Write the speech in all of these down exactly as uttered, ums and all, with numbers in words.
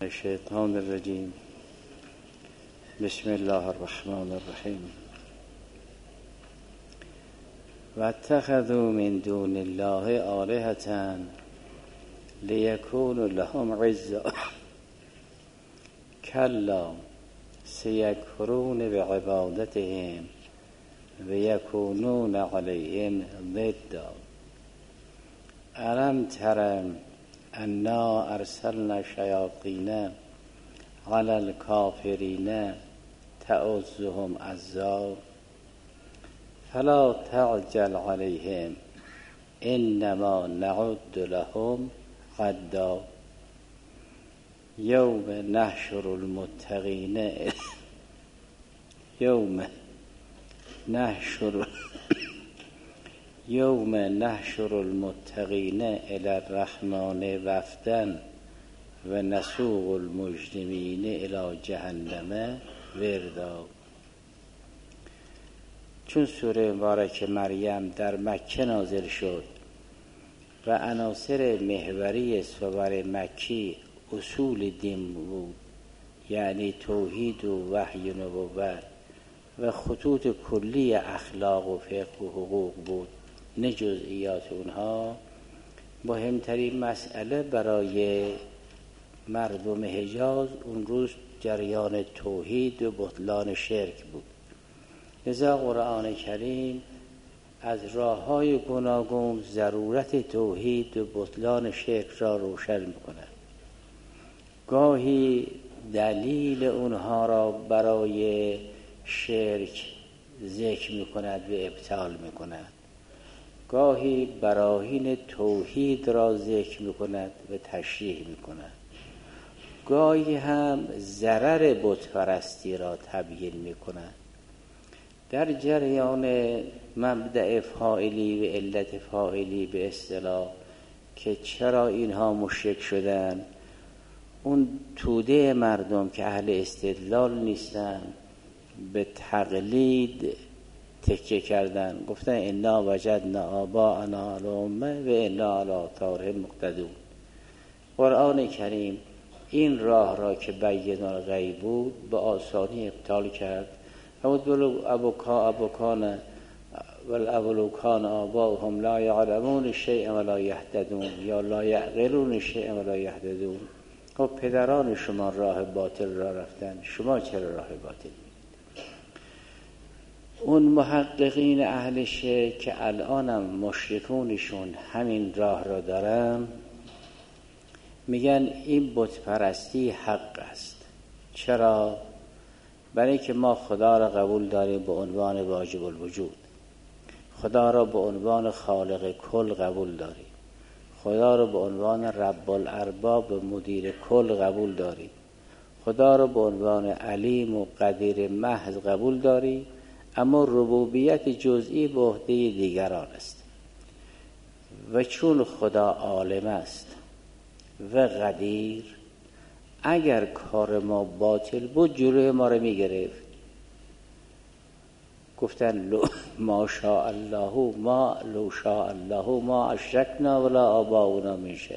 الشیطان الرجیم. بسم الله الرحمن الرحیم. واتخذوا من دون الله آلهة لیکونوا لهم عزا کلا سیکفرون بعبادتهم ویکونون علیهم ضدا الم تر انا ارسلنا شیاطین علی الکافرین تعزهم عزا فلا تعجل علیهم انما نعد لهم عدا یوم نحشر المتقین یوم نحشر یوم نحشر المتقین الی الرحمن وفدا و نسوق المجرمین الی جهنم وردا. چون سوره مبارک مریم در مکه نازل شد و عناصر محوری سور مکی اصول دین بود، یعنی توحید و وحی و نبوت و خطوط کلی اخلاق و فقه و حقوق بود، نه جزئیات اونها، مهمترین مسئله برای مردم حجاز اون روز جریان توحید و بطلان شرک بود. لذا قرآن کریم از راه‌های گوناگون ضرورت توحید و بطلان شرک را روشن می‌کند. گاهی دلیل اونها را برای شرک ذکر می‌کند و ابطال می‌کند، گاهی براهین توحید را ذکر می‌کند و تشریح می‌کند، گاهی هم ضرر بت پرستی را تبیین می‌کند. در جریان مبدأ فاعلی و علت فاعلی به اصطلاح که چرا اینها مشرک شدن، اون توده مردم که اهل استدلال نیستن به تقلید تکیه کردن، گفتن انا وجدنا آباءنا علی امه و انا علی آثارهم مقتدون. قرآن کریم این راه را که بیان الغیب بود به آسانی ابطال کرد. ولو ابوکا ابوکان ولو کان آباؤهم لا یعلمون شیئا ولا یهتدون یا لا یعقلون شیئا ولا یهتدون. خب پدران شما راه باطل را رفتن، شما چرا راه باطل؟ اون محققین اهل شرک که الانم مشرکونشون همین راه را دارن، میگن این بت پرستی حق است. چرا؟ برای که ما خدا را قبول داریم به عنوان واجب الوجود، خدا را به عنوان خالق کل قبول داریم، خدا را به عنوان رب الارباب مدیر کل قبول داریم، خدا را به عنوان علیم و قدیر محض قبول داریم، اما ربوبیت جزئی به عهده دیگران است. و چون خدا عالم است و قدیر، اگر کار ما باطل بود جلوی ما رو میگرفت. گفتن لو ما شاء الله ما لو شاء الله ما اشرکنا ولا آباؤنا من شیء.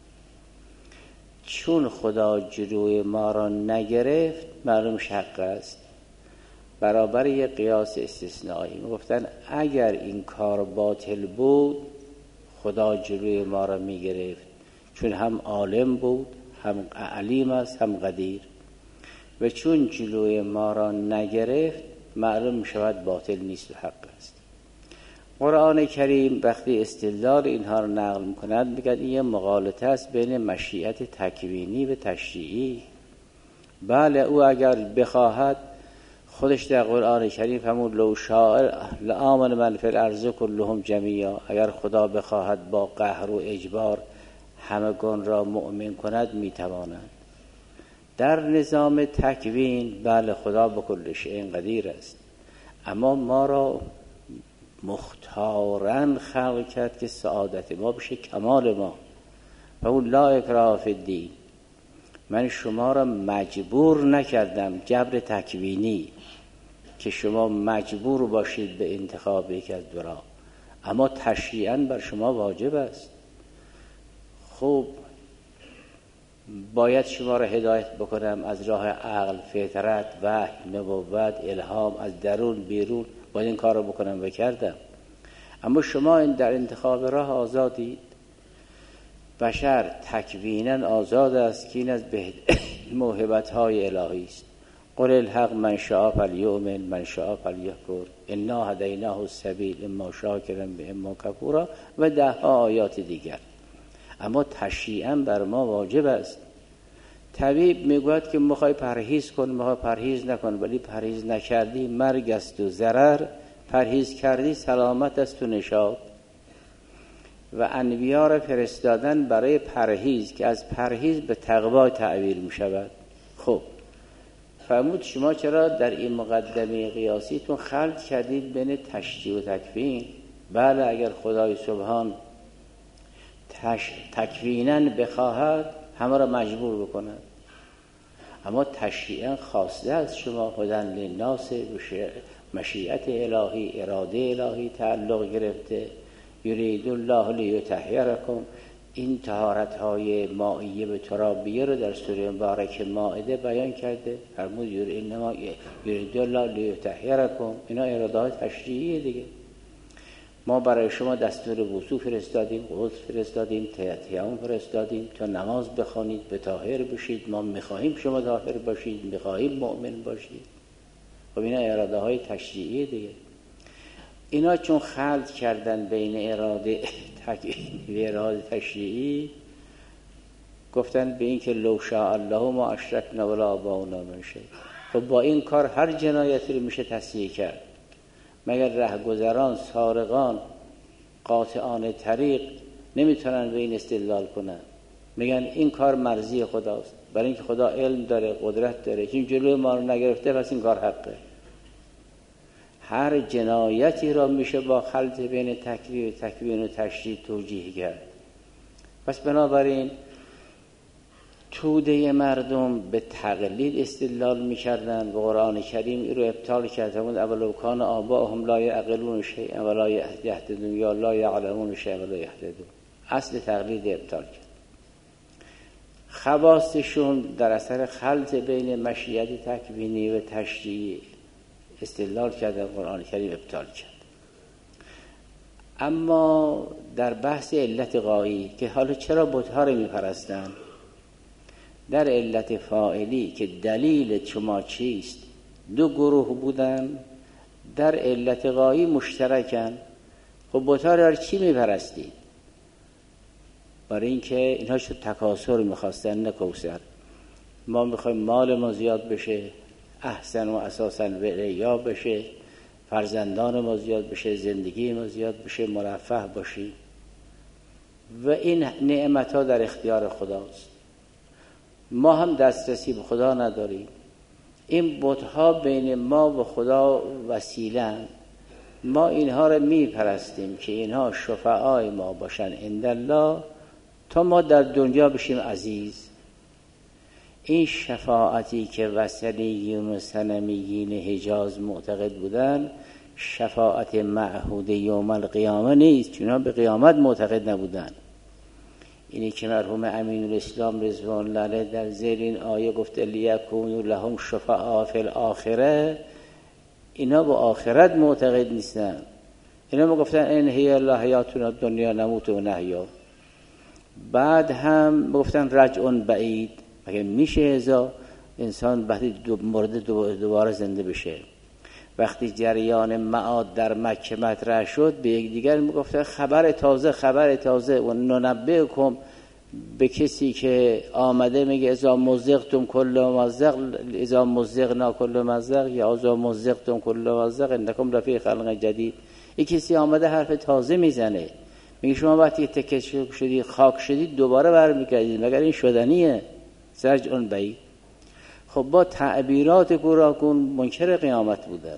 چون خدا جلوی ما را نگرفت معلوم حق است. برابر یه قیاس استثنایی گفتن اگر این کار باطل بود خدا جلوی ما را میگرفت، چون هم عالم بود، هم علیم است، هم قدیر. و چون جلوی ما را نگرفت معلوم می شود باطل نیست و حق است. قرآن کریم وقتی استدلال اینها را نقل می کند میگه این یه مغالطه است بین مشیت تکوینی و تشریعی. بله، او اگر بخواهد خودش در قرآن کریم فرمود لو شاء لآمن من فی الارض کلهم جمیعا، اگر خدا بخواهد با قهر و اجبار همگان را مؤمن کند میتواند. در نظام تکوین بله خدا به کل شیء قدیر است، اما ما را مختارن خلق کرد که سعادت ما بشه کمال ما. و اون لا اکراه فی الدین، من شما را مجبور نکردم جبر تکوینی که شما مجبور باشید به انتخاب یک از دو راه، اما تشریعاً بر شما واجب است. خب باید شما را هدایت بکنم از راه عقل، فطرت، وحی، نبوت، الهام، از درون بیرون، باید این کار رو بکنم و کردم. اما شما در انتخاب راه آزادید. بشر تکویناً آزاد است که این از موهبت‌های الهی است. قل الحق من شاء فلیؤمن من شاء فلیکفر انا هدیناه السبیل اما شاکرا و اما کفورا و ده ها آیات دیگر. اما تشریعاً بر ما واجب است. طبیب میگوید که میخوای پرهیز کن، میخوای پرهیز نکن، ولی پرهیز نکردی مرگ است و ضرر، پرهیز کردی سلامت است و نشاط. و انبیا را فرستادن برای پرهیز که از پرهیز به تقوا تعبیر می شود. خب فرمود شما چرا در این مقدمه قیاسیتون خلط کردید بین تشریع و تکوین؟ بله، اگر خدای سبحان تش... تکویناً بخواهد همه را مجبور بکند، اما تشریعاً خواسته از شما هدن للناس، مشیت الهی، اراده الهی تعلق گرفته. یرید الله لیطهرکم، این طهارت های مائیه به ترابیه رو در سوره مبارک مائده بیان کرده. فرمود انما یرید الله لیطهرکم، اینا اراده های تشریعیه دیگه. ما برای شما دستور وضو فرستادیم، غسل فرستادیم، تیمم فرستادیم تا نماز بخوانید، به طاهر بشید. ما میخواهیم شما طاهر باشید، میخواهیم مؤمن باشید. خب اینا اراده های تشریعیه دیگه. اینا چون خلط کردن بین اراده تکوینی و اراده تشریعی، گفتن به این که لو شاء الله ما اشرکنا ولا آباؤنا من شیء. خب با این کار هر جنایتی رو میشه تصحیح کرد. مگر رهگذران، سارقان، قاطعان طریق نمیتونن به این استدلال کنن؟ میگن این کار مرضی خداست، برای اینکه خدا علم داره، قدرت داره، این جلوی ما رو نگرفته پس این کار حقه. هر جنایتی را میشه با خلط بین تکوین و تکوین و تشریع توجیه کرد. پس بنابراین توده مردم به تقلید استدلال میکردن و قرآن کریم این رو ابطال کرده بود. اولو کان آباءهم لا یعقلون شیئا ولا یهتدون، یا لا یعلمون شیئا ولا یهتدون. اصل تقلید ابطال کرد. خواستشون در اثر خلط بین مشیت تکوینی و تشریعی استدلال کرده، قرآن کریم ابطال کرد. اما در بحث علت غایی که حالا چرا بت‌ها رو میپرستن، در علت فاعلی که دلیل شما چیست، دو گروه بودن، در علت غایی مشترکن. خب بت‌ها رو چی میپرستید؟ برای اینکه اینها شد تکاثر میخواستن، نه کوثر. ما میخوایم مال ما زیاد بشه، احسن و اساساً ولیا بشه، فرزندان ما زیاد بشه، زندگی ما زیاد بشه، مرفه باشیم. و این نعمت ها در اختیار خداست، ما هم دسترسی به خدا نداریم. این بت‌ها بین ما و خدا وسیله‌اند. ما اینها رو میپرستیم که اینها شفعای ما باشن عند الله تا ما در دنیا بشیم عزیز. این شفاعتی که وثنیین و صنمیین حجاز معتقد بودن، شفاعت معهود یوم القیامه نیست، چون به قیامت معتقد نبودن. اینی که مرحوم امین الاسلام رضوان الله علیه در زیر این آیه گفته لیکونوا لهم شفعاء فی الاخره، اینا به آخرت معتقد نیستن. اینا میگفتن ان هی الا حیاتنا الدنیا نموت و نحیا. بعد هم میگفتن رجع بعید، مگه میشه ازا انسان وقتی دو مورد دوباره زنده بشه؟ وقتی جریان معاد در مکه مطرح شد، به یک دیگر میگفتن خبر تازه خبر تازه و ننبئکم، به کسی که آمده میگه اذا مزقتم کل مزق، اذا مزقنا کل مزق، یا اذا مزقتم کل مزق انکم لفی خلق جدید. یک کسی آمده حرف تازه میزنه، میگه شما وقتی تکه شدید خاک شدید دوباره برمیگردید، مگر این شدنیه؟ سرج اون بعید. خب با تعبیرات گوناگون منکر قیامت بودن.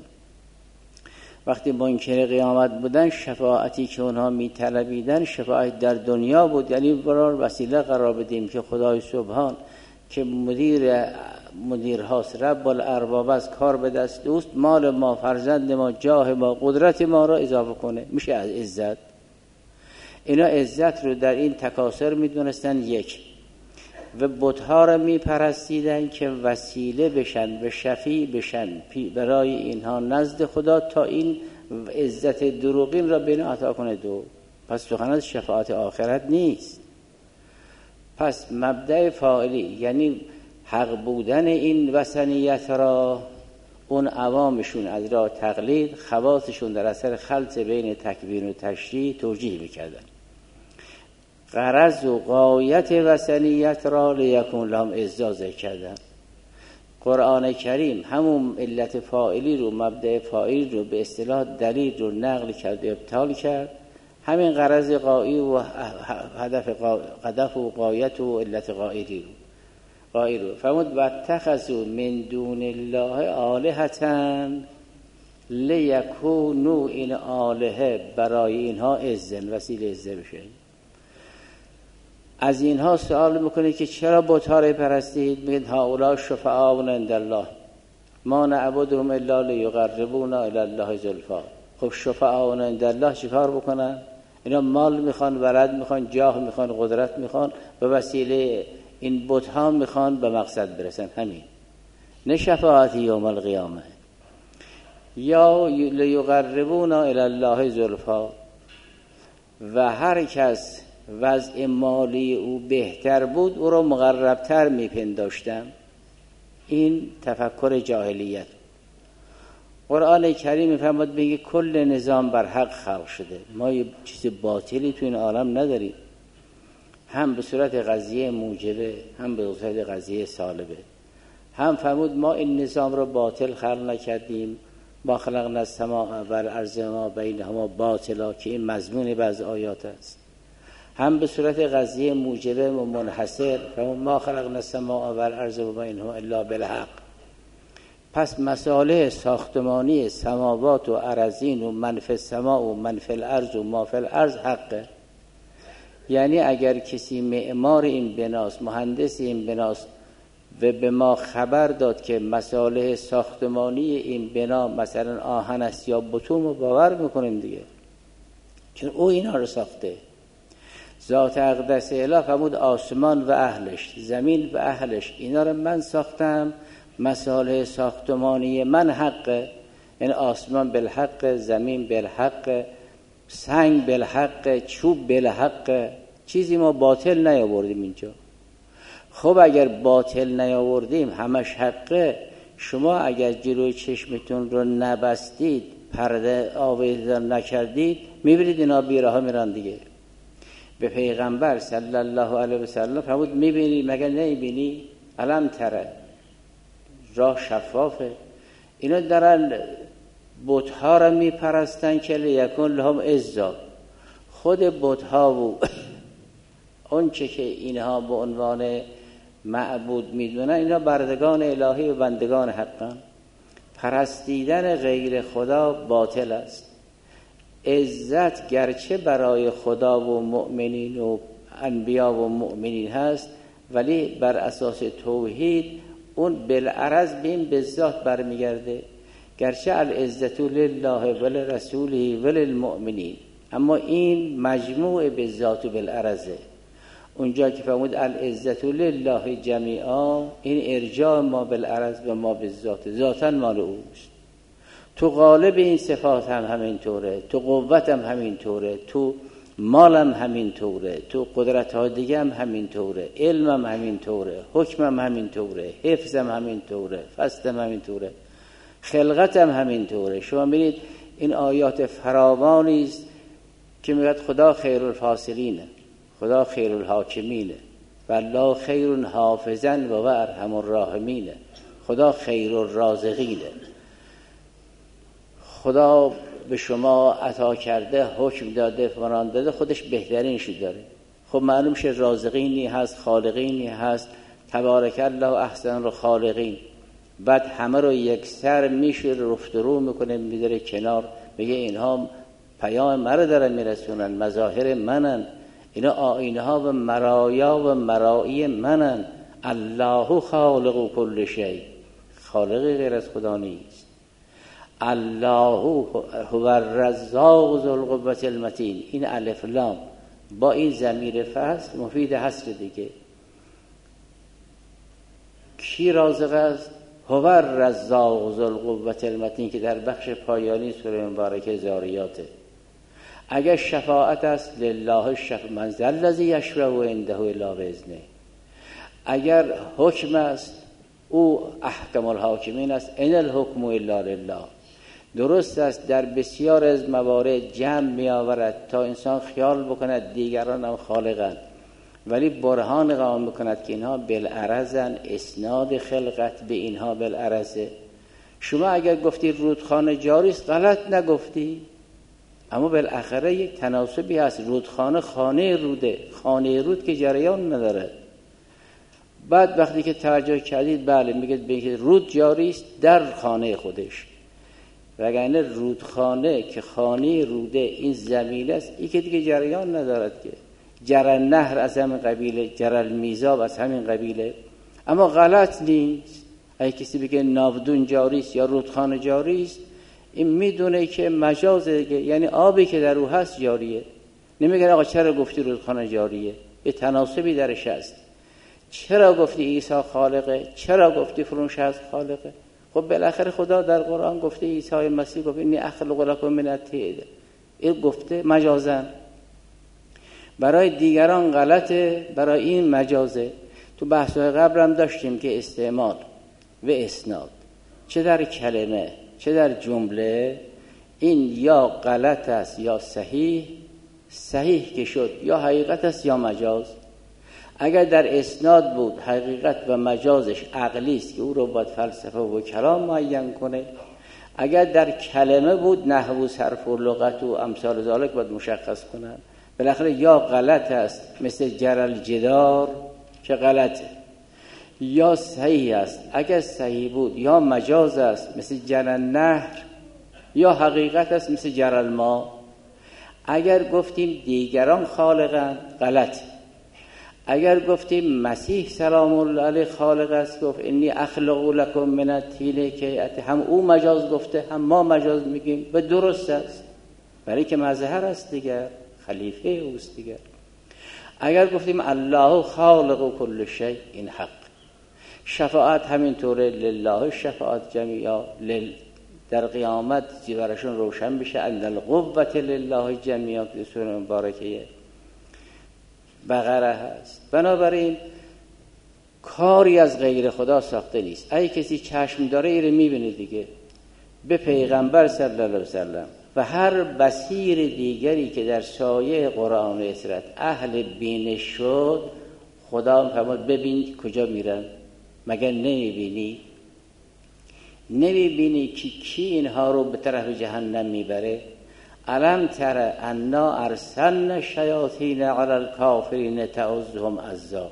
وقتی منکر قیامت بودن، شفاعتی که اونها میطلبیدن شفاعت در دنیا بود. یعنی برای وسیله قرار بدیم که خدای سبحان که مدیر مدیرهاست، رب الارباب از کار به دست دوست، مال ما، فرزند ما، جاه ما، قدرت ما را اضافه کنه، میشه از عزت. اینا عزت رو در این تکاثر میدونستن. یک و بت‌ها را میپرستیدن که وسیله بشن و شفیع بشن برای اینها نزد خدا تا این عزت دروغین را به اینها عطا کنه. دو پس سخن از شفاعت آخرت نیست. پس مبدأ فاعلی یعنی حق بودن این وثنیت را اون عوامشون از راه تقلید، خواصشون در اثر خلط بین تکوین و تشریع توجیه میکردن. غرض و غایت وثنیت را لیکون لهم عزا ذکر کردن. قرآن کریم همون علت فاعلی رو، مبدأ فاعلی رو به اصطلاح دلیل رو نقل کرد و ابطال کرد. همین غرض غایی و هدف هدف و غایت و علت غایی رو غایی رو فرمود واتخذوا من دون الله آلهة لیکونوا، این آلهه برای اینها عزن، وسیله عزه بشه. از اینها سوال میکنه که چرا بت‌ها را پرستید؟ میگن هؤلاء شفعاؤنا عند الله ما نعبدهم الا لیقربونا الی الله زلفی. خب شفعاؤنا عند الله چیکار بکنن؟ اینا مال میخوان، ولد میخوان، جاه میخوان، قدرت میخوان، به وسیله این بت‌ها میخوان به مقصد برسن. همین نه شفاعت یوم القیامه. یا لیقربونا الی الله زلفی، و هر کس وضع مالی او بهتر بود او را مقربتر میپنداشتم. این تفکر جاهلیت. قرآن کریم میفرماد میگه کل نظام بر حق خلق شده، ما یه چیز باطلی تو این عالم نداریم، هم به صورت قضیه موجبه هم به صورت قضیه سالبه. هم فرمود ما این نظام رو باطل خلق نکردیم، ما خلقنا السماء والارض ما بینهما باطلا، که این مضمون بعض آیات است. هم به صورت قضیه موجبه و منحصر، فرمود ما خلقنا السماء والارض و بینهما الا بالحق. پس مسائل ساختمانی سماوات و ارضین و من فی السماء و من فی الارض و ما فی الارض حقه. یعنی اگر کسی معمار این بناست، مهندس این بناست و به ما خبر داد که مسائل ساختمانی این بنا مثلا آهن است یا بتون، رو باور میکنیم دیگه، چون او اینا رو ساخته. ذات اقدس اله فرمود آسمان و اهلش، زمین و اهلش، اینا رو من ساختم، مسائل ساختمانی من حقه. یعنی آسمان بالحق، زمین بالحق، سنگ بالحق، چوب بالحق، چیزی ما باطل نیاوردیم اینجا. خب اگر باطل نیاوردیم همش حقه، شما اگر جلوی چشمتون رو نبستید، پرده آویزان نکردید، میبینید اینا بیراه میرن دیگه. به پیغمبر صلی الله علیه و سلم فرمود میبینی مگر نمیبینی؟ علم تره، راه شفافه. اینا دارن بت‌ها را میپرستن که لیکون لهم عزا. خود بت‌ها و اون چه که اینها به عنوان معبود میدونن، اینا بردگان الهی و بندگان حقن. پرستیدن غیر خدا باطل است. عزت گرچه برای خدا و مؤمنین و انبیا و مؤمنین هست، ولی بر اساس توحید اون بالعرض به این بذات برمیگرده. گرچه العزت لله ولرسوله وللمؤمنین، اما این مجموع بذات و بالعرضه. اونجا که فرمود العزت لله جمیعا، این ارجاع ما بالعرض و ما بذات، ذاتاً مال اوست. تو غالب این صفات هم همینطوره، تو قوت هم همینطوره، تو مال هم همینطوره، تو قدرت ها دیگه هم همینطوره، علم هم همینطوره، حکم هم همینطوره، حفظ هم همینطوره، فصل هم همینطوره، خلقت هم همینطوره. شما ببینید این آیات فراوانی است که میگه خدا خیر الفاصلینه، خدا خیر الحاکمینه، والله خیر حافظا و ارحم الراحمینه، خدا خیر الرازقینه. خدا به شما عطا کرده، حکم داده، فرمان داده، خودش بهترینشو داره. خب معلوم شه رازقینی هست، خالقینی هست، تبارک الله احسن الخالقین. بعد همه رو یک سر میشه رفت رو میکنه، میذاره کنار، میگه اینها پیام مرا دارن میرسونن، مظاهر منن، اینا آینه ها و مرایا و مرایی منن. الله خالق کل شیء، خالقی غیر از خدا نیست. الله هو الرزاق ذو القوة المتین. این الف لام با این ضمیر فصل مفید حصر دیگه. کی رازق است؟ هو الرزاق ذو القوة المتین که در بخش پایانی سوره مبارکه ذاریاته. اگر شفاعت است لله الشفاعة من ذا الذی یشفع عنده الا باذنه. اگر حکم است او احکم الحاکمین است، ان الحکم الا لله. درست است در بسیار از موارد جمع می آورد تا انسان خیال بکند دیگران هم خالقند، ولی برهان قائم میکند که اینها بالعرضن، اسناد خلقت به اینها بالعرضه. شما اگر گفتی رودخانه جاری است غلط نگفتی، اما بالاخره یک تناسبی هست. رودخانه خانه روده، خانه رود که جریان نداره. بعد وقتی که توجه کردید بله میگید به اینکه رود جاری است در خانه خودش، وگرنه رودخانه که خانه روده این زمین است، این که دیگه جریان ندارد که. جرل نهر از همین قبیله، جرل میزاب از همین قبیله. اما غلط نیست اگه کسی بگه ناودون جاری است یا رودخانه جاری است، این میدونه که مجازه دیگه، یعنی آبی که در او هست جاریه. نمیگه آقا چرا گفتی رودخانه جاریه؟ یه تناسبی درش هست. چرا گفتی عیسی خالقه؟ چرا گفتی فلان شخص خالقه؟ خب بالاخره خدا در قرآن گفته، عیسی مسیح گفته انی اخلق لکم من الطین، این گفته مجازن. برای دیگران غلطه، برای این مجازه. تو بحث‌های قبل هم داشتیم که استعمال و اسناد چه در کلمه چه در جمله این یا غلط است یا صحیح. صحیح که شد یا حقیقت است یا مجاز. اگر در اسناد بود حقیقت و مجازش عقلی است که او رو باید فلسفه و کلام معین کنه. اگر در کلمه بود نحو و صرف و لغت و امثال ذالک باید مشخص کنن. بالاخره یا غلط است مثل جرل جدار که غلطه، یا صحیح است اگر صحیح بود، یا مجاز است مثل جرل نهر، یا حقیقت است مثل جرل ما. اگر گفتیم دیگران خالقند غلط. اگر گفتیم مسیح سلام الله علیه خالق است، گفت انی اخلق لکم من الطین که هم او مجاز گفته هم ما مجاز میگیم و درست است، برای که مظهر است دیگر، خلیفه اوست دیگر. اگر گفتیم الله خالق کل شیء این حق. شفاعت همینطوره لله شفاعت جمیعا، لل در قیامت براشون روشن بشه ان القوة لله جمیعا که سوره مبارکه بقره هست. بنابراین کاری از غیر خدا ساخته نیست. اگه کسی چشم داره ایره میبینه دیگه، به پیغمبر صلی الله علیه وسلم و هر بصیر دیگری که در سایه قرآن و اسرت اهل بینش شد، خدا فرمود ببین کجا میرن. مگر نمیبینی؟ نمیبینی که کی اینها رو به طرف جهنم میبره؟ الم تر انا ارسلنا الشیاطین علی الکافرین تعزهم عزا.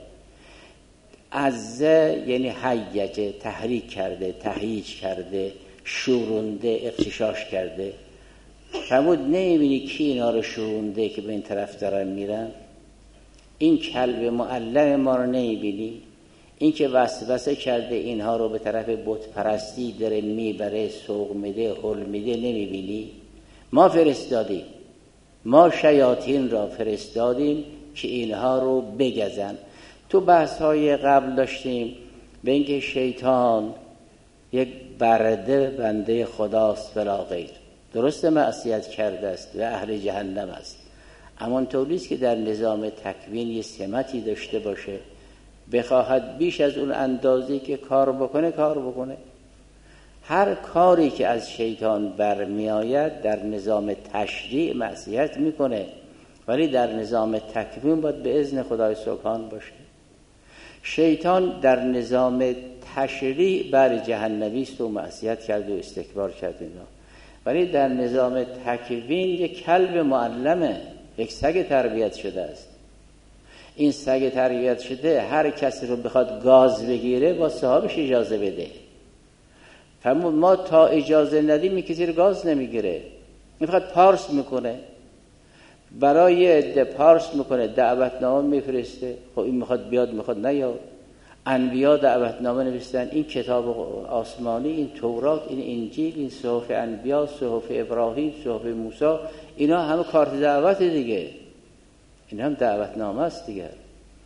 عزه یعنی هیجه، تحریک کرده، تهییج کرده، شورونده، اغتشاش کرده. فرمود نمیبینی کی اینا رو شورونده که به این طرف دارن میرن؟ این کلب معلم ما رو نمیبینی؟ این که وسوسه کرده اینها رو به طرف بت پرستی داره میبره، سوق میده، حل میده، نمیبینی؟ ما فرستادیم، ما شیاطین را فرستادیم که اینها رو بگزن. تو بحث‌های قبل داشتیم به اینکه شیطان یک برده بنده خداست ولا غیر. درست معصیت کرده است و اهل جهنم است، اما اونطوری است که در نظام تکوین یه سمتی داشته باشه، بخواهد بیش از اون اندازی که کار بکنه کار بکنه. هر کاری که از شیطان برمی آید در نظام تشریع معصیت میکنه، ولی در نظام تکوین باید به اذن خدای سبحان باشه. شیطان در نظام تشریع بر جهنمی است و معصیت کرد و استکبار کرد اینا، ولی در نظام تکوین یک کلب معلمه، یک سگ تربیت شده است. این سگ تربیت شده هر کسی رو بخواد گاز بگیره با صاحبش اجازه بده. فرمود ما تا اجازه ندیم این کسی رو گاز نمیگیره. میخواد پارس میکنه، برای عده پارس میکنه، دعوتنامه میفرسته. خب این میخواد بیاد میخواد نیاد. انبیا دعوتنامه نوشتن، این کتاب آسمانی، این تورات، این انجیل، این صحف انبیا، صحف ابراهیم، صحف موسی، اینا همه کارت دعوت دیگه، این هم دعوتنامه است دیگه.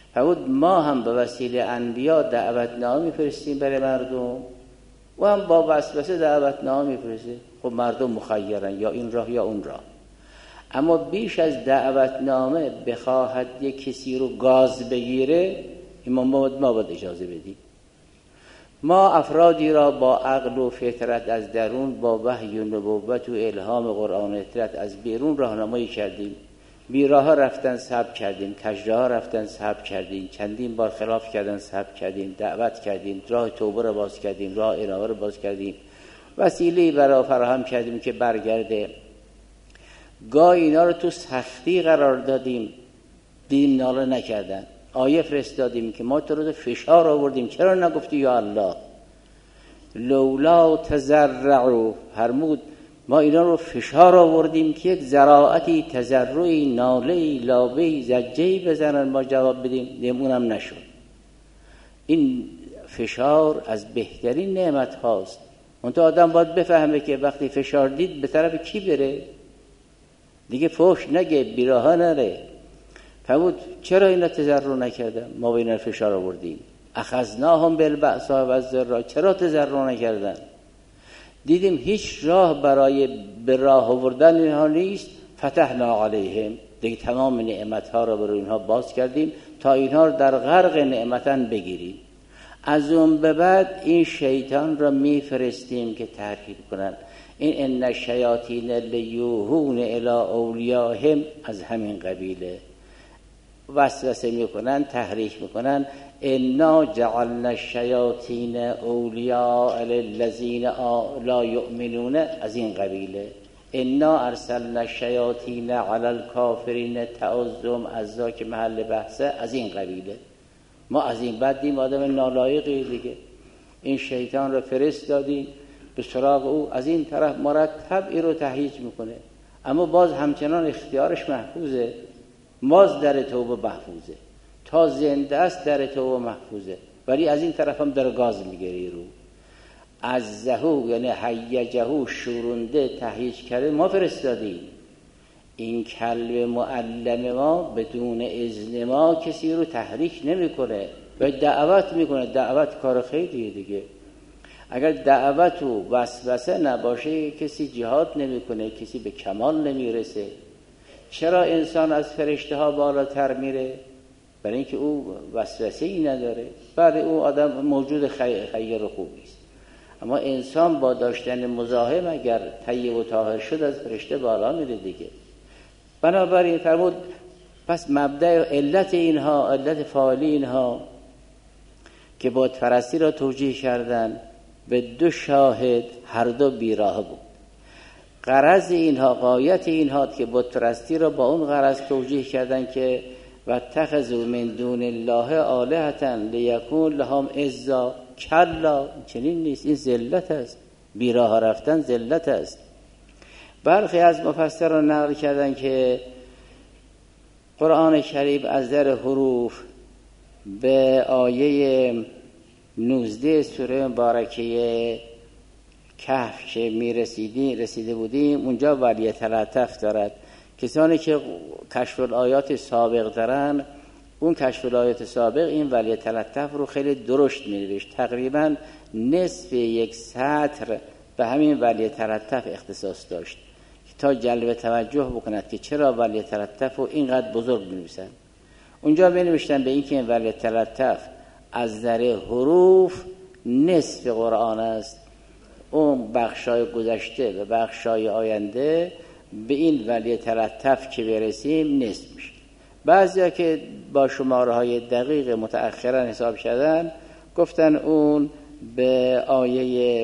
فرمود ما هم به وسیله انبیا دعوتنامه میفرستیم برای مردم و هم با وسوسه دعوتنامه میفرسته. خب مردم مخیرن یا این راه یا اون راه. اما بیش از دعوتنامه بخواهد یک کسی رو گاز بگیره، ما ما باید اجازه بدیم. ما افرادی را با عقل و فطرت از درون، با وحی و نبوت و الهام قرآن و اطاعت از بیرون راهنمایی کردیم. بیراها رفتن صبر کردیم، کجراها رفتن صبر کردیم، چندین بار خلاف کردن صبر کردیم، دعوت کردیم، راه توبه را باز کردیم، راه ارائه را باز کردیم، وسیله برای فراهم کردیم که برگرده. گاه اینا رو تو سختی قرار دادیم، دیدیم ناله نکردن. آیه فرستادیم که ما تو رو فشار آوردیم، چرا نگفتی یا الله؟ لولا تزرعوا، فرمود ما اینا رو فشار آوردیم که یک زراعتی، تزرعی، ناله‌ای، لابه‌ای، زجه‌ای بزنن ما جواب بدیم، نمونم نشد. این فشار از بهترین نعمت هاست. اون تو آدم باید بفهمه که وقتی فشار دید به طرف کی بره، دیگه فوش نگه، بیراها نره. فرمود چرا اینا تضرع نکردن؟ ما به اینا فشار آوردیم. اخذناهم بالبأساء والضراء، چرا تضرع نکردن؟ دیدیم هیچ راه برای به راه آوردن اینها نیست، فتحنا علیهم، دیگه تمام نعمتها را برای اینها باز کردیم تا اینها رو در غرق نعمتن بگیریم. از اون به بعد این شیطان را میفرستیم که تحریک کنن. این ان الشیاطین لیوحون الی اولیاءهم از همین قبیله، وسوسه میکنن، تحریک میکنن. انا جعلنا الشیاطین اولیاء للذین لا یؤمنون، از این قبیله. انا ارسلنا الشیاطین علی الکافرین تعظم، ازا که محل بحثه، از این قبیله. ما از این بعد دیم آدم نالایقی دیگه، این شیطان رو فرست دادیم به سراغ او، از این طرف مرتب ای رو تهییج میکنه. اما باز همچنان اختیارش محفوظه، باز در توبه محفوظه، تا زنده است در توبه محفوظه، ولی از این طرف هم در گاز میگیری رو. از زهو یعنی حیجهو، شورنده، تهییج کرده ما فرستادیم. این کلب معلم ما بدون اذن ما کسی رو تحریک نمیکنه و دعوت میکنه. دعوت کار خیلیه دیگه. اگر دعوت و وسوسه نباشه کسی جهاد نمیکنه، کسی به کمال نمیرسه. چرا انسان از فرشته ها بالاتر میره؟ برای اینکه او وسوسه ای نداره، برای او آدم موجود خیر و خوبی است. اما انسان با داشتن مزاحم اگر طیب و طاهر شد از فرشته بالا میره دیگه. بنابراین فرمود پس مبدأ علت اینها، علت فاعلی اینها که بت پرستی را توجیه کردن به دو شاهد، هر دو بیراه بود. غرض اینها، غایت اینها که بت پرستی را با اون غرض توجیه کردن که واتخذوا من دون الله آلهة لیکون لهم عزا. کلا، چنین نیست، این ذلت است. بیراه رفتن ذلت است. برخی از مفسران نقل کردن که قرآن کریم از نظر حروف به آیه نوزده سوره مبارکه کهف که می رسیدی رسیده بودیم، اونجا ولی تلطف دارد. کسانی که کشف الآیات سابق دارن، اون کشف الآیات سابق این ولی تلطف رو خیلی درشت می نوشت. تقریبا نصف یک سطر به همین ولی تلطف اختصاص داشت تا جلب توجه بکند که چرا ولی تلطف رو اینقدر بزرگ می نویسن. اونجا می نوشتن به این که این ولی تلطف از نظر حروف نصف قرآن است، اون بخشای گذشته و بخشای آینده به این ولی تلطف که برسیم نصف میشه. بعضیا که با شماره های دقیق متأخرا حساب شدن گفتن اون به آیه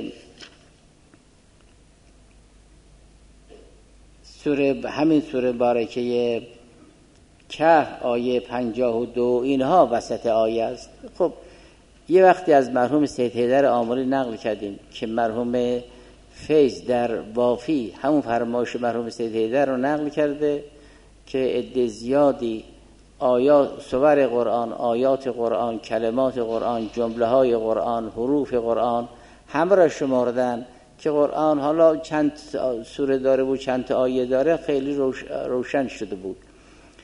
سوره، همین سوره بارکه کهف آیه پنجاه و دو اینها وسط آیه است. خب یه وقتی از مرحوم سید حیدر آملی نقل کردیم که مرحوم فیض در وافی همون فرمایش مرحوم سید حیدر رو نقل کرده که عده زیادی آیات، سور قرآن، آیات قرآن، کلمات قرآن، جمله های قرآن، حروف قرآن همه را شماردن که قرآن حالا چند سوره داره بود، چند آیه داره، خیلی روش روشن شده بود.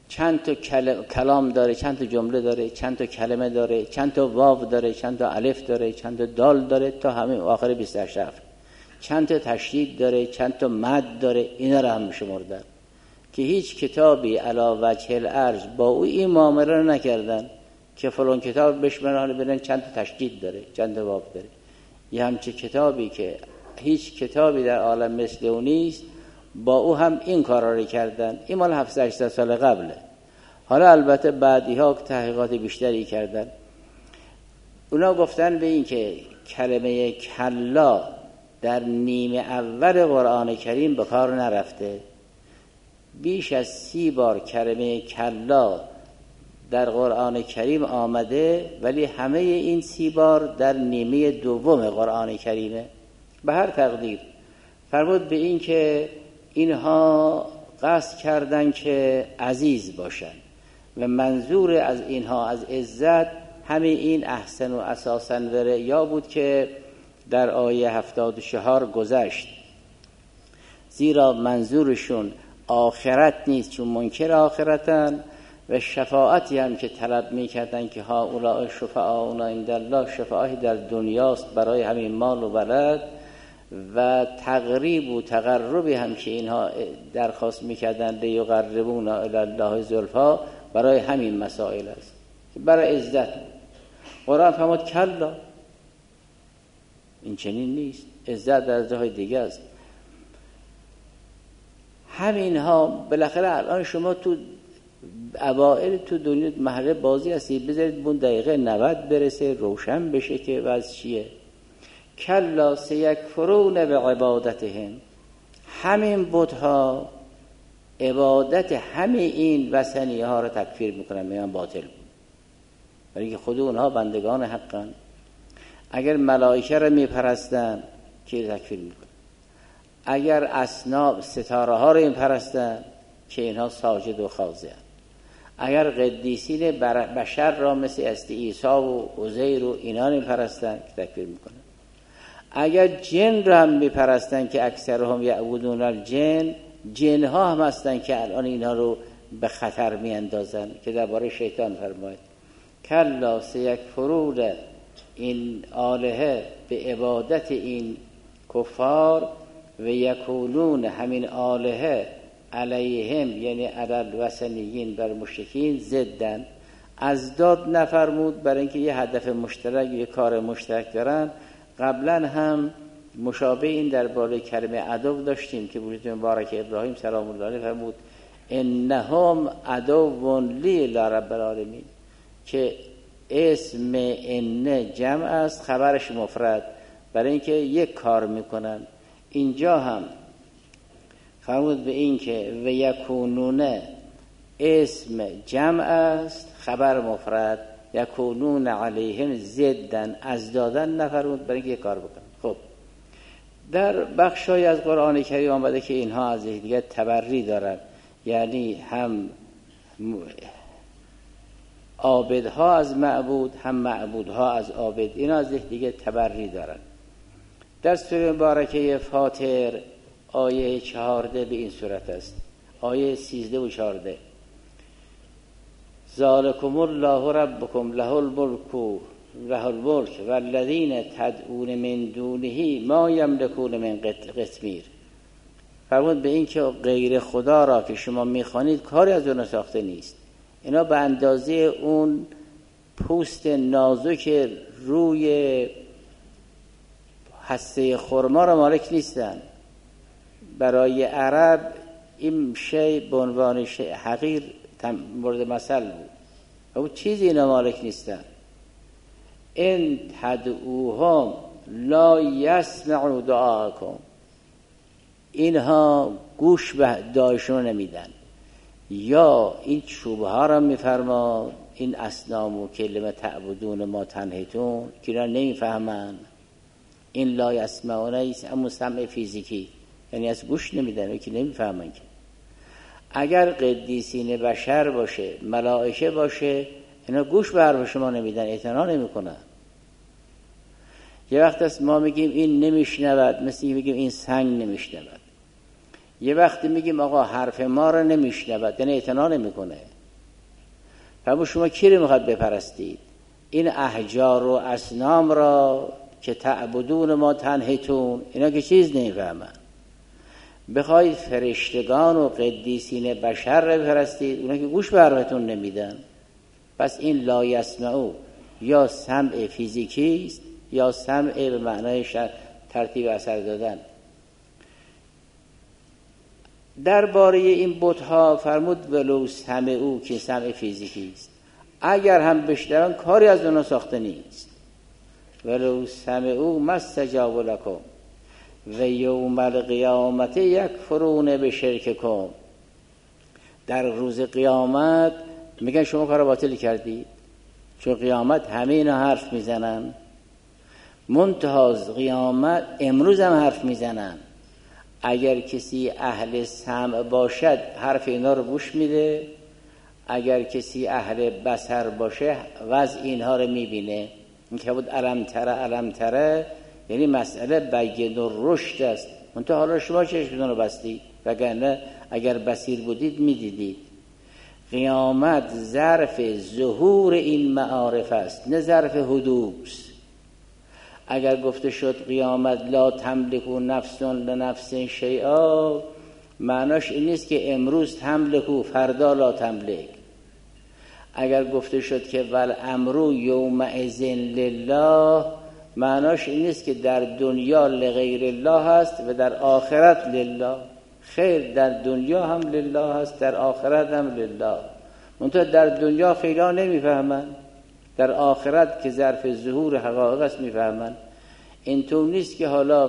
چند تا کلام داره، چند تا جمله داره، چند تا کلمه داره، چند تا واو داره، چند تا الف داره، چند تا دال داره، تا همه آخر بیست و هشت حرف. چند تا تشدید داره، چند تا مد داره، اینا رو هم شمردن که هیچ کتابی علی وجه الارض با او این معامله رو نکردن که فلان کتاب بشمرن بدن چند تا تشدید داره، چند تا واو داره. یه همچه کتابی که هیچ کتابی در عالم مثل او نیست، با او هم این کارا رو کردن. این مال هفتصد هشتصد سال قبله. حالا البته بعدی ها تحقیقات بیشتری کردن. اونا گفتن به این که کلمه کلا در نیمه اول قرآن کریم به کار نرفته. بیش از سی بار کلمه کلا در قرآن کریم آمده، ولی همه این سی بار در نیمه دوم قرآن کریمه. به هر تقدیر فرمود به این که اینها قصد کردن که عزیز باشن و منظور از اینها از عزت همین این احسن و اساسا وره یا بود که در آیه هفتاد و چهار گذشت. زیرا منظورشون آخرت نیست، چون منکر آخرتن، و شفاعتی هم که طلب میکردن که ها اولئک شفعاؤنا عند الله، شفاعتی در دنیاست برای همین مال و ولد، و تقریب و تقربی هم که اینها درخواست میکردن لیقربونا الی الله زلفا، برای همین مسائل است، برای عزت. قرآن فرمود کلا، این چنین نیست، عزت در جای دیگه است. همین ها بالاخره الان شما تو اوائل تو دنیا محله بازی هستی، بذارید بون دقیقه نود برسه روشن بشه که وضع چیه. کلا سیکفرون بعبادتهم، همین بت‌ها عبادت همه این وثنی ها رو تکفیر میکنن، میگن باطل بود، برای که خود اونها بندگان حقن. اگر ملائکه رو میپرستن که تکفیر میکنن، اگر اصنام ستاره ها رو میپرستن که اینها ساجد و خاضعن، اگر قدیسین بشر را مثل است عیسی و عزیر و اینا میپرستن که تکفیر میکنن، اگر جن را هم میپرستن که اکثرهم یعبدون الجن، جن ها هم هستن که الان اینها رو به خطر میاندازن که درباره شیطان فرماید کلا سیکفرون این آلهه به عبادت این کفار و یکونون همین آلهه علیهم، یعنی علی الوثنیین بر مشرکین، ضدن. از داد نفرمود برای اینکه یه هدف مشترک، یه کار مشترک دارن. قبلا هم مشابه این درباره کلمه عدو داشتیم که بوجود مبارک ابراهیم سلام الله علیه فرمود انهم عدو لی رب العالمین، که اسم ان جمع است، خبرش مفرد، برای اینکه یک کار میکنن. اینجا هم فرمود به این که و یکونون اسم جمع است، خبر مفرد، یکونون علیهم ضدن، از دادن نفرمود برای اینکه یک کار بکنن. خب در بخشای از قرآن کریم آمده که اینها از دیگر تبری دارن، یعنی هم عابدها از معبود، هم معبودها از عابد، اینا از دیگه تبری دارن. در سوره مبارکه فاطر آیه چهارده به این صورت است، آیه سیزده و چهارده: ذالکم الله ربکم له الملک له الملک والذین تدعون من دونه ما یملکون من قطمیر. فرمود به این که غیر خدا را که شما میخوانید کاری از اون ساخته نیست، اینا به اندازه اون پوست نازک روی هسته خرما را مالک نیستن. برای عرب این شی به عنوان شی حقیر مورد مثل بود، او چیزی اینا مالک نیستن. ان تدعوهم لا یسمعوا دعاءکم، اینها گوش به دعایشون نمیدن. یا این چوبه ها را میفرما این اصنام و کلمه تعبدون ما تنحتون که اینا نمیفهمن. این لا یسمعون ایست اما سمع فیزیکی، یعنی از گوش نمیدن که نمیفهمن. که اگر قدیسین بشر باشه، ملائکه باشه، اینا گوش به حرف شما نمیدن، اعتنا نمیکنن. یه وقت است ما میگیم این نمیشنود، مثل میگیم این سنگ نمیشنود. یه وقتی میگیم آقا حرف ما رو نمیشنود، یعنی اعتنا نمیکنه. فرمود شما کی رو میخواد بپرستید؟ این احجار و اصنام را که تعبدون ما تنحتون، اینا که چیز نمیفهمن. بخواید فرشتگان و قدیسین بشر رو بپرستید، اونا که گوش به حرفتون نمیدن. پس این لا یسمعو یا سمع فیزیکی است یا سمع به معنای ترتیب اثر دادن. درباره این بت‌ها فرمود ولو سمعو که سمع فیزیکی است، اگر هم بشنون کاری از اونا ساخته نیست. ولو سمعو ما استجابوا لکم و یوم القیامت یکفرون بشرککم. در روز قیامت میگن شما کار باطل کردید، چون قیامت همه اینا حرف میزنن. منتها قیامت امروز هم حرف میزنن. اگر کسی اهل سمع باشد حرف اینا رو گوش میده، اگر کسی اهل بصر باشه وضع اینها رو میبینه. این که بود علم تره علم تره یعنی مسئله بین و رشد است. منتها حالا شما چشمتون رو بستید، وگرنه اگر بصیر بودید میدیدید. قیامت ظرف ظهور این معارف است، نه ظرف حدوث. اگر گفته شد قیامت لا تملک نفس لنفس شیئا، معناش این نیست که امروز تملک فردا لا تملک. اگر گفته شد که ول امرو یومئذ لله، معناش این نیست که در دنیا لغیر الله هست و در آخرت لله. خیر، در دنیا هم لله هست، در آخرت هم لله. منتها در دنیا خیلی ها نمیفهمن، در آخرت که ظرف ظهور حقایق است میفهمن. اینطور نیست که حالا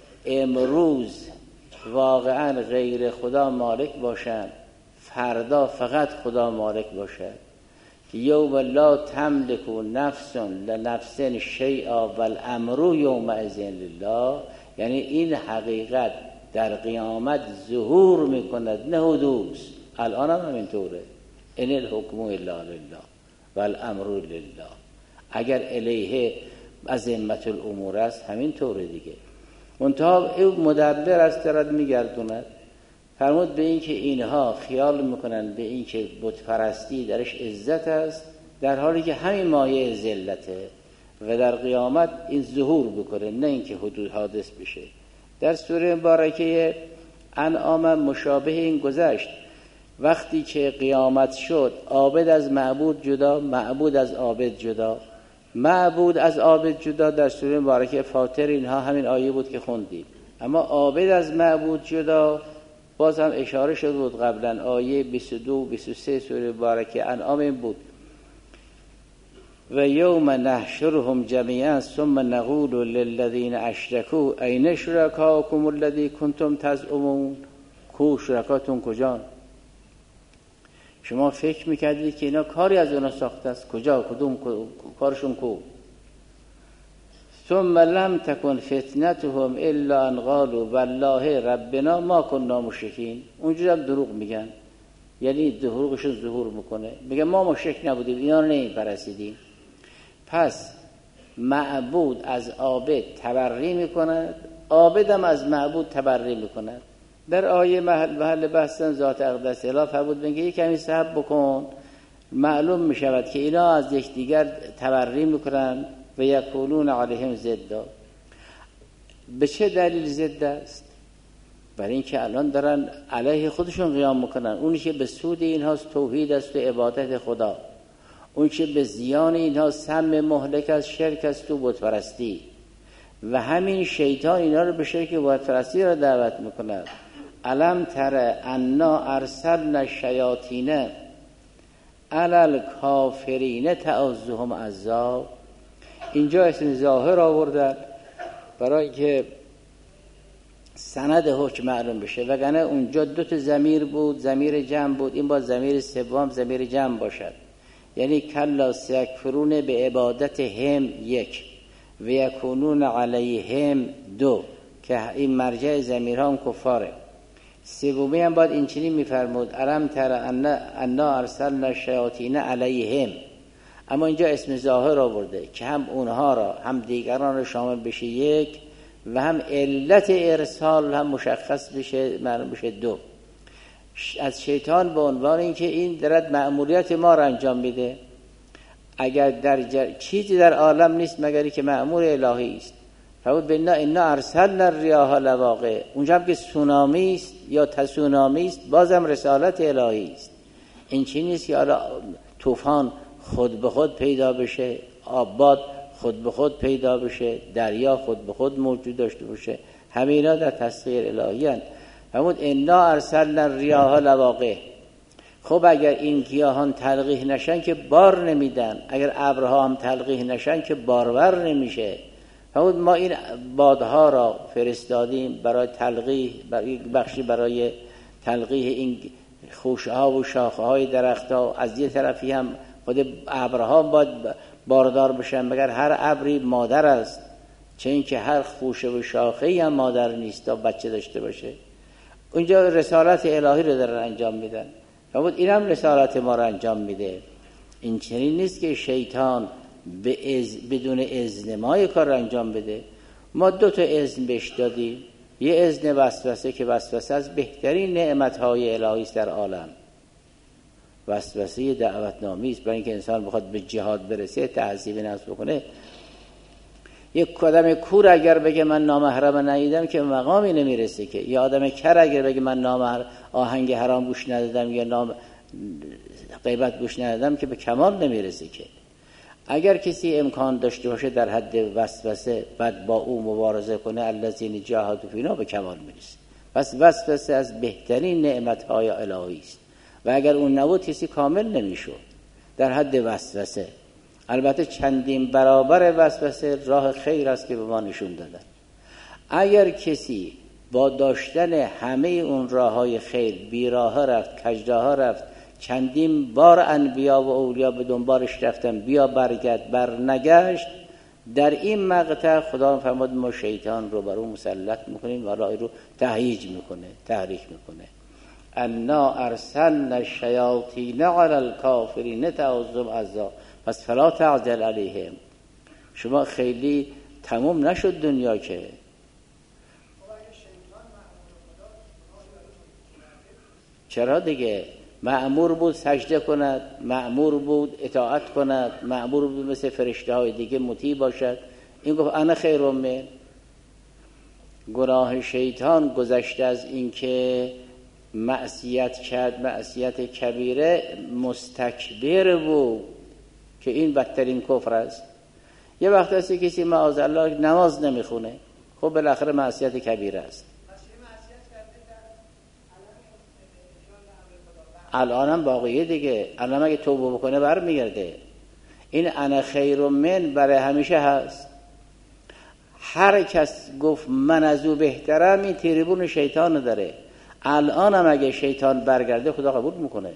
امروز واقعا غیر خدا مالک باشن، فردا فقط خدا مالک باشد. یوم لا تملک نفس لنفس شیئا والامر یومئذ لله، یعنی این حقیقت در قیامت ظهور میکند نه حدوث. الان هم همینطوره، ان الحکم الا لله والامر لله. اگر الیه عظمت الامور است همینطوره دیگه. منتها این مدبر است دارد میگردوند. فرمود به این که اینها خیال میکنن به این که بت پرستی درش عزت است، در حالی که همین مایه ذلته و در قیامت این ظهور بکنه، نه اینکه حدود حادث بشه. در سوره مبارکه انعام مشابه این گذشت. وقتی که قیامت شد عابد از معبود جدا، معبود از عابد جدا، معبود از عابد جدا. در سوره مبارکه فاطر اینها همین آیه بود که خوندیم. اما عابد از معبود جدا باز هم اشاره شد بود قبلا، آیه بیست و دو و بیست و سه سوره مبارکه انعام این بود و یوم نحشرهم جمیعا ثم نقول للذین اشرکوا این شرکاکم الذی کنتم تزعمون. کو شرکاتون کجان؟ شما فکر میکردید که اینا کاری از اونا ساخته است، کجا؟ کدوم کارشون کو؟ ثم لم تکن فتنتهم الا ان قالوا والله ربنا ما كنا مشرکین. اونجا هم دروغ میگن، یعنی دروغشون ظهور میکنه، میگن ما مشرک نبودیم، اینا رو نمیپرستیدیم. پس معبود از عابد تبری میکند، عابد هم از معبود تبری میکند. در آیه محل محل بحثن ذات اقدس اله فرمود میگه یک کمی صبر بکن، معلوم میشود که اینا از یکدیگر تبری میکنن و یکونون علیهم ضد. به چه دلیل ضد است؟ برای اینکه الان دارن علیه خودشون قیام میکنن. اونی که به سود اینهاست توحید است و عبادت خدا، اون که به زیان اینها سم مهلک از شرک است و بت پرستی، و همین شیطان اینا رو به شرک و بت پرستی را دعوت میکنه. الم تر انا ارسلنا الشیاطین علی الکافرین تعزهم عذاب. اینجا اسم ظاهر آوردن برای که سند حکم معلوم بشه، وگرنه اونجا دو تا ضمیر بود، ضمیر جمع بود، این با ضمیر سوم ضمیر جمع باشد. یعنی کلا سیکفرون به عبادت هم یک و یکونون علیهم دو، که این مرجع ضمیرها هم کفاره. سومی هم باید اینچنین میفرمود الم تر انا ارسلنا الشیاطین علیهم. اما اینجا اسم ظاهر آورده که هم اونها را هم دیگران را شامل بشه یک، و هم علت ارسال هم مشخص بشه معلوم بشه دو. از شیطان به عنوان اینکه این دارد مأموریت ما را انجام میده. اگر در جر... چیزی در عالم نیست مگری که مأمور الهی است. فرمود بنا انا ارسلنا الریاح لواقع، اونجا هم که سونامی است یا تسونامی است بازم رسالت الهی است. این چی نیست که حالا طوفان خود به خود پیدا بشه، آباد خود به خود پیدا بشه، دریا خود به خود موجود داشته باشه. همه اینا در تسخیر الهی هستند. فرمود انا ارسلنا الریاح لواقع. خب اگر این گیاهان تلقیح نشن که بار نمیدن، اگر ابرها هم تلقیح نشن که بارور نمیشه. فرمود ما این بادها را فرستادیم برای تلقیح، برای بخشی برای تلقیح این خوشها و شاخه‌های درخت‌ها، از یه طرفی هم خود ابرها باید باردار بشن، مگر هر ابری مادر است، چه اینکه هر خوشه و شاخه‌ای هم مادر نیست تا بچه داشته باشه. اونجا رسالت الهی رو دارن انجام میدن. فرمود اینم رسالت ما رو انجام میده. این چنین نیست که شیطان به از بدون اذن ما کار رو انجام بده. ما دو تا اذن بهش دادیم. یه اذن وسوسه که وسوسه از بهترین نعمت‌های الهی است در عالم. وسوسه دعوتنامی است برای اینکه انسان بخواد به جهاد برسه، تعذیب نفس بکنه. یک آدم کور اگر بگه من نامحرم ندیدم که مقامی نمیرسه که. یا آدم کر اگر بگه من نامحرم آهنگ حرام گوش ندادم یا نام غیبت گوش ندادم که به کمال نمیرسه که. اگر کسی امکان داشته باشه در حد وسوسه بعد با او مبارزه کنه، الذین جاهدوا فینا، به کمال میرسه. پس وسوسه از بهترین نعمت‌های الهی است و اگر اون نبود کسی کامل نمیشد. در حد وسوسه البته چندین برابر وسوسه راه خیر است که به ما نشون دادن. اگر کسی با داشتن همه اون راههای خیر بیراه رفت، کجراه رفت، چندین بار انبیا و اولیا به دنبالش رفتن، بیا برگرد، بر نگشت، در این مقطع خدا فرمود ما شیطان رو بر اون مسلط میکنیم و راه رو تهییج میکنه، تحریک میکنه. انا ارسلنا الشیاطین علی الکافرین تعظم عزا، پس فلا تعجل علیهم. شما خیلی تموم نشد دنیا که. چرا دیگه؟ مأمور بود سجده کند، مأمور بود اطاعت کند، مأمور بود مثل فرشته های دیگه مطیع باشد. این گفت انا خیر من. گناه شیطان گذشته از این که معصیت کرد، معصیت کبیره، مستکبر بود که این بدترین کفر است. یه وقت هستی کسی معاذالله نماز نمیخونه، خب بالاخره معصیت کبیره است. الان هم باقیه دیگه. الان اگه توبه بکنه برمیگرده. این انا خیر من برای همیشه هست. هر کس گفت من از او بهترم، این تریبون شیطان داره. الان هم اگه شیطان برگرده خدا قبول میکنه.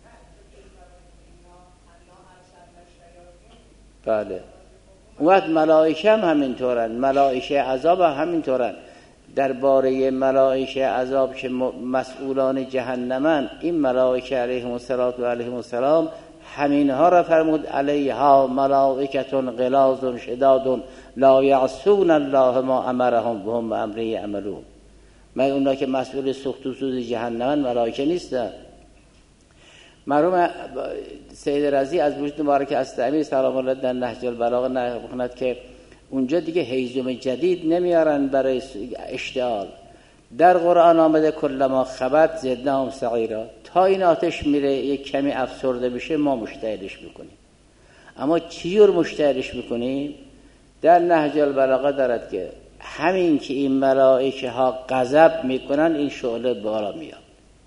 بله. وقت ملائکه هم همینطورن، ملائکه عذاب هم همینطورن. درباره ملائکه عذاب که مسئولان جهنمن، این ملائکه علیهم السلام و علیهم السلام همینها را فرمود علیها ملائکتون غلاظ شداد لا یعصون الله ما امرهم و هم بامره یعملون. من اونا که مسئول سوخت و سوز جهنمن ملائکه نیستن. مرحوم سید رضی از وجود مبارک استعمی سلام الله در نهج البلاغه نقل که اونجا دیگه هیزم جدید نمیارن برای اشتعال. در قرآن آمده کلما خبت زدناهم سعیرا، تا این آتش میره یک کمی افسرده بشه ما مشتعلش میکنیم. اما چیور مشتعلش میکنیم؟ در نهج البلاغه دارد که همین که این ملائکه ها غضب میکنن این شعله بالا میاد.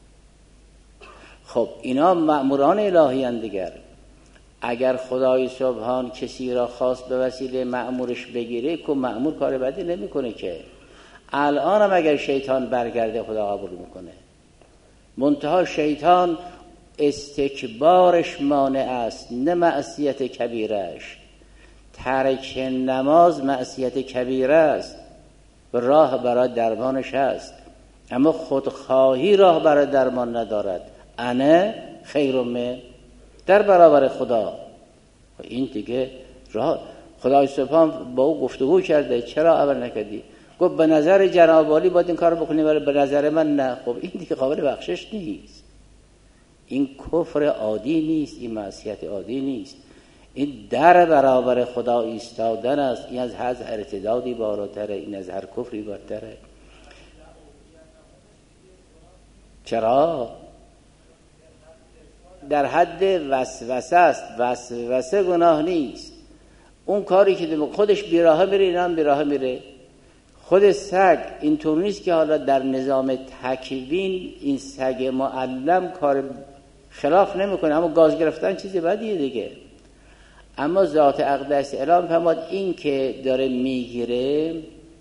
خب اینا مأموران الهی اند دیگر. اگر خدای سبحان کسی را خواست به وسیله مأمورش بگیره که مأمور کار بدی نمیکنه که. الان هم اگر شیطان برگرده خدا قبول میکنه. منتها شیطان استکبارش مانع است، نه معصیت کبیرش. ترک نماز معصیت کبیره است و راه برای درمانش هست، اما خودخواهی راه برای درمان ندارد. انا خیر من، در برابر خدا. این دیگه راه خدای سبحان با او گفتگو کرده، چرا اول نکردی؟ گفت به نظر جناب عالی باید این کار بکنی ولی به نظر من نه. خب این دیگه قابل بخشش نیست، این کفر عادی نیست، این معصیت عادی نیست، این در برابر خدا ایستادن است. این از هر ارتدادی بالاتره، این از هر کفری بالاتره. چرا؟ در حد وسوسه است. وسوسه گناه نیست. اون کاری که خودش بیراه میره اینا هم بیراه میره. خود سگ اینطور نیست که حالا در نظام تکوین این سگ معلم کار خلاف نمیکنه، اما گاز گرفتن چیزی بدیه دیگه. اما ذات اقدس اعلام فرمود این که داره میگیره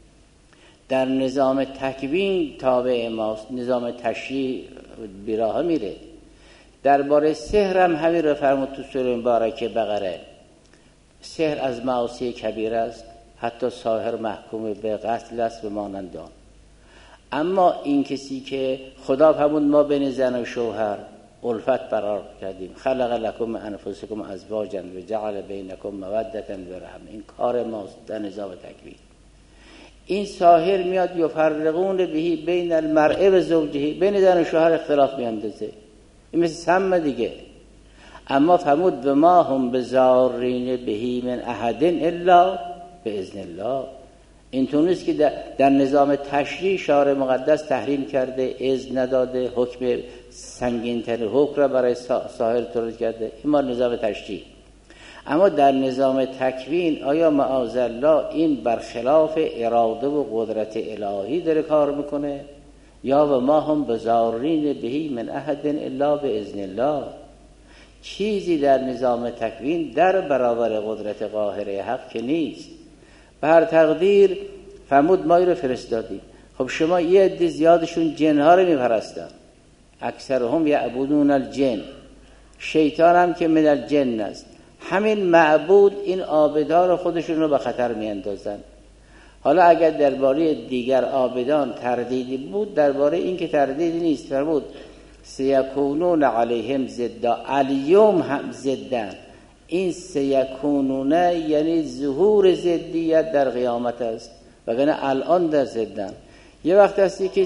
در نظام تکوین تابع ماست، نظام تشریع بیراه میره. درباره سحر هم همین رو فرمود تو سوره مبارکه بقره. سحر از معاصی کبیر است، حتی ساحر محکوم به قتل است به مانند آن. اما این کسی که خدا فرمود ما بین زن و شوهر الفت برقرار کردیم، خلق لکم من انفسکم ازواجا و جعل بینکم مودة و رحمة، این کار ماست در نظام تکوین. این ساحر میاد یفرقون بهی بین المرء و زوجه، بین زن و شوهر اختلاف میاندازه، این مثل سم دیگه. اما فرمود به ما هم بزارین بهی من احد الا باذن الله. این تو نیست که در, در نظام تشریع شارع مقدس تحریم کرده، اذن نداده، حکم سنگین تر حکم را برای ساحر تولید کرده، این ما نظام تشریع. اما در نظام تکوین آیا معاذالله این برخلاف اراده و قدرت الهی داره کار میکنه؟ یا و ما هم بزارین بهی من احد الا باذن الله. چیزی در نظام تکوین در برابر قدرت قاهره حق که نیست. بر تقدیر فرمود ما رو فرستادیم. خب شما یه عده زیادشون جنها رو میپرستن، اکثرهم یعبدون الجن، شیطان هم که من الجن است. همین معبود این عابدان رو خودشون رو به خطر میاندازن. حالا اگر درباره دیگر عابدان تردیدی بود، درباره این که تردیدی نیست. فرمود سیکونون علیهم ضدا، الیوم هم ضدن. این سیکونون یعنی ظهور ضدیت در قیامت است، وگرنه الان در ضدن. یه وقت هستی که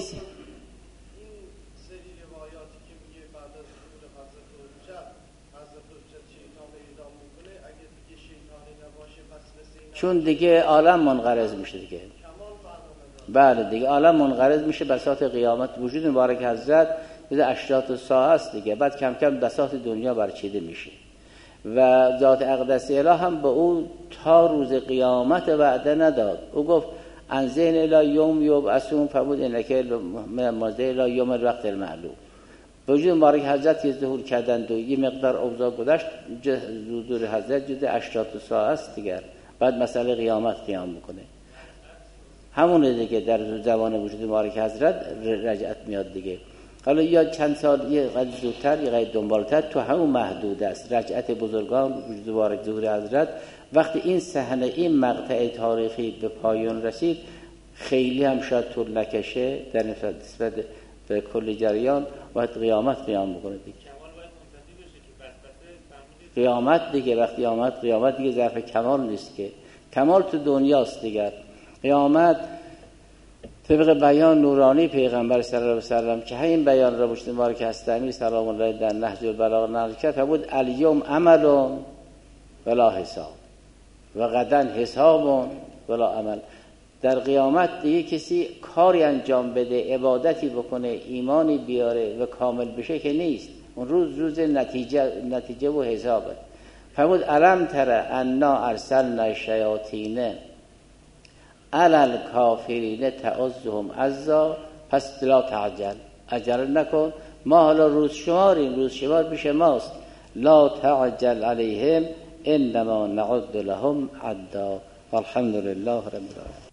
چون دیگه عالم منقرض میشه دیگه. بله دیگه عالم منقرض میشه، بساط قیامت وجود مبارک حضرت مثل اشراط الساعه است دیگه. بعد کم کم بساط دنیا برچیده میشه و ذات اقدس اله هم به او تا روز قیامت وعده نداد. او گفت انزین الی یوم یبعثون، فرمود انکه من مازه الی یوم الوقت المعلوم. وجود مبارک حضرت که ظهور کردند و یه مقدار اوضاع گذشت، ظهور حضرت جز اشراط الساعه است دیگه. بعد مسئله قیامت قیام میکنه، همونه دیگه. در زمان وجود مبارک حضرت رجعت میاد دیگه. حالا یا چند سال یه قد زودتر یه قد دنبالتر تو همون محدود است. رجعت بزرگان وجود مبارک ظهور حضرت وقتی این صحنه این مقطع تاریخی به پایان رسید، خیلی هم شاید طول نکشه در نسبت به کل جریان، باید قیامت قیام بکنه دیگه. قیامت دیگه وقتی آمد قیامت دیگه ظرف کمال نیست که، کمال تو دنیاست دیگه. قیامت طبق بیان نورانی پیغمبر صلی الله علیه و سلم که همین بیان را مجتمع مبارک هستمی سلام الله در نهج البلاغه نقل کرد، فرمود الیوم عمل ولا حساب و غدا حساب ولا عمل. در قیامت دیگه کسی کاری انجام بده، عبادتی بکنه، ایمانی بیاره و کامل بشه که نیست. اون روز روز نتیجه نتیجه و حسابه. فرمود الم تر انا ارسلنا الشیاطین علی الکافرین تعزهم عزا، پس لا تعجل، عجل نکن، ما حالا روز شماریم، روز شمار پیش ماست. لا تعجل علیهم انما نعد لهم عدا. والحمد لله رب العالمین.